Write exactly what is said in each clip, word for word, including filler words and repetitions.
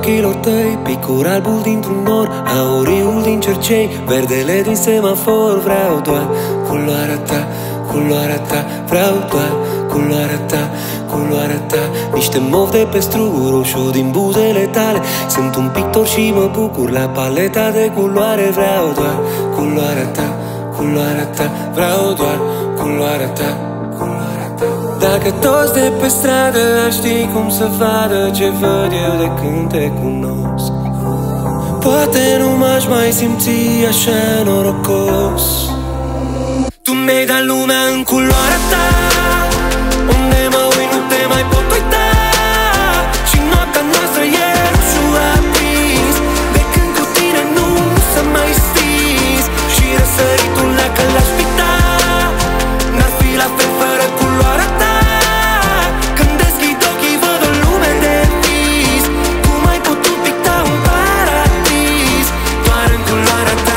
ochilor tăi, picul albul dintr-un nor, auriul din cercei, verdele din semafor. Vreau doar culoarea ta, culoarea ta, vreau doar culoarea ta, culoarea ta. Niște mov de pe struguri, roșu din buzele tale. Sunt un pictor și mă bucur la paleta de culoare. Vreau doar culoarea ta, culoarea ta, vreau doar culoarea ta, culoarea ta. Dacă toți de pe stradă ar ști cum să vadă ce văd eu de când te cunosc, poate nu m-aș mai simți așa norocos. Tu mi-ai dat lumea în culoarea ta, unde mă uit nu te mai pot uita. Și noaptea noastră e roșu aprins, de când cu tine nu s-a mai stins. Și răsăritul dacă l-aș picta, n-ar fi la fel fără culoarea ta. Când deschid ochii văd o lume de vis, cum ai putut picta un paradis doar în culoarea ta.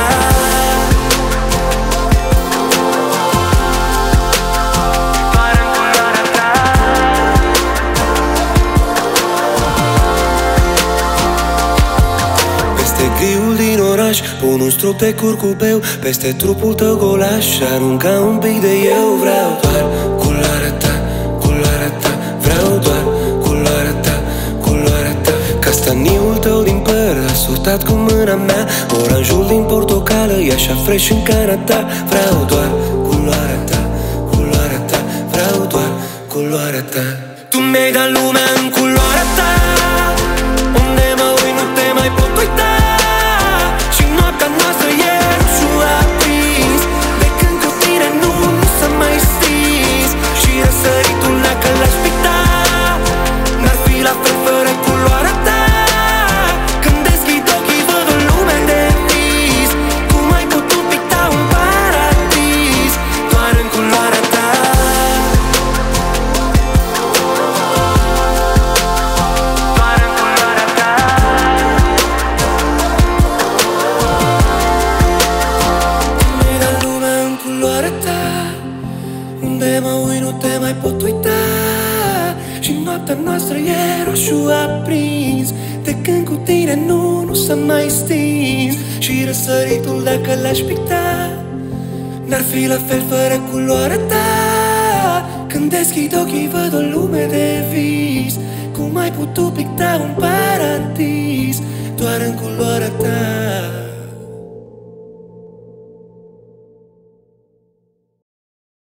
Griul din oraș, pun un strop de curcubeu peste trupul tău golaș și arunca un pic de eu. Vreau doar culoarea ta, culoarea ta, vreau doar culoarea ta, culoarea ta. Castaniul tău din păr, asutat cu mâna mea, oranjul din portocală, e așa fresh în cana ta. Vreau doar culoarea ta, culoarea ta, vreau doar culoarea ta. Tu mi-ai dat lumea în culoarea ta, unde mă uit nu te mai pot uita. Noaptea noastră e roșu aprins, de când cu tine nu, nu s-a mai stins. Și răsăritul dacă l-aș picta, n-ar fi la fel fără culoarea ta. Când deschid ochii văd o lume de vis, cum ai putut picta un paradis doar în culoarea ta. Doar în culoarea ta. Unde mă uit nu te mai pot uita. Și noaptea noastră e roșu aprins, de când cu tine nu, nu s-a mai stins. Și răsăritul dacă l-aș picta, n-ar fi la fel fără culoarea ta. Când deschid ochii văd o lume de vis, cum ai putut picta un paradis doar în culoarea ta.